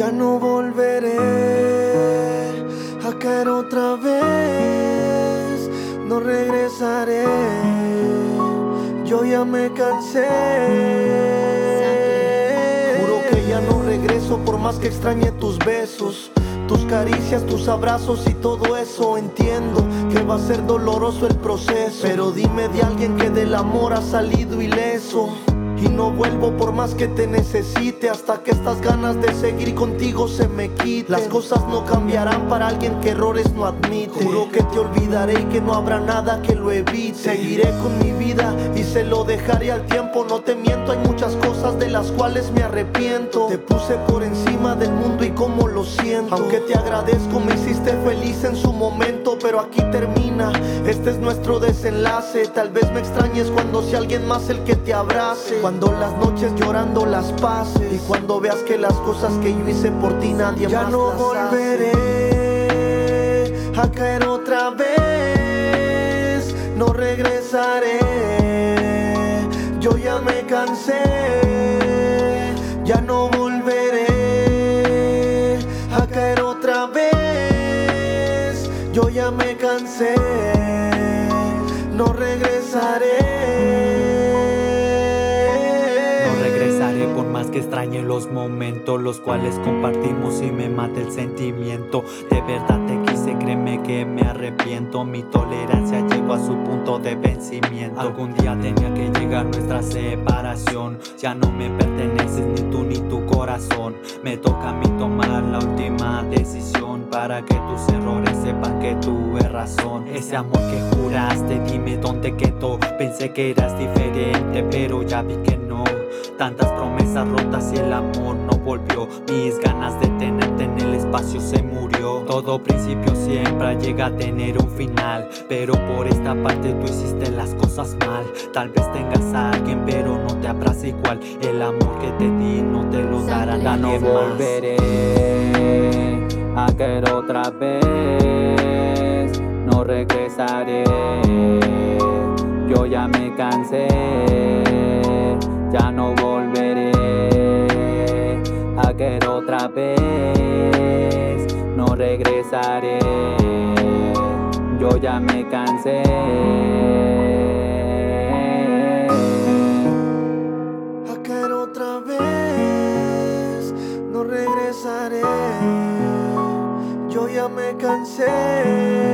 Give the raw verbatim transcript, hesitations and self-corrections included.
Ya no volveré a caer otra vez, no regresaré, yo ya me cansé. Juro que ya no regreso por más que extrañe tus besos, tus caricias, tus abrazos y todo eso. Entiendo que va a ser doloroso el proceso, pero dime de alguien que del amor ha salido ileso. Y no vuelvo por más que te necesite, hasta que estas ganas de seguir contigo se me quiten. Las cosas no cambiarán para alguien que errores no admite. Juro que te olvidaré y que no habrá nada que lo evite. Seguiré con mi vida y se lo dejaré al tiempo. No te miento, hay muchas cosas de las cuales me arrepiento. Te puse por encima del mundo y cómo lo siento. Aunque te agradezco, me hiciste feliz en su momento, pero aquí termina, este es nuestro desenlace. Tal vez me extrañes cuando sea alguien más el que te abrace, cuando las noches llorando las pases, y cuando veas que las cosas que yo hice por ti nadie ya más no las volveré hace. A caer otra vez, no regresaré, yo ya me cansé. Ya no volveré a caer otra vez, yo ya me cansé, no regresaré. Por más que extrañe los momentos los cuales compartimos y me mata el sentimiento. De verdad te quise, créeme que me arrepiento. Mi tolerancia llegó a su punto de vencimiento. Algún día tenía que llegar nuestra separación. Ya no me perteneces ni tú ni tu corazón. Me toca a mí tomar la última decisión, para que tus errores sepan que tuve razón. Ese amor que juraste, dime dónde quedó. Pensé que eras diferente, pero ya vi que no. Tantas promesas rotas y el amor no volvió. Mis ganas de tenerte en el espacio se murió. Todo principio siempre llega a tener un final, pero por esta parte tú hiciste las cosas mal. Tal vez tengas a alguien pero no te abraza igual. El amor que te di no te lo dará nadie más. No volveré a caer otra vez, no regresaré, yo ya me cansé. Ya no volveré a caer otra vez, no regresaré, yo ya me cansé. A caer otra vez, no regresaré, yo ya me cansé.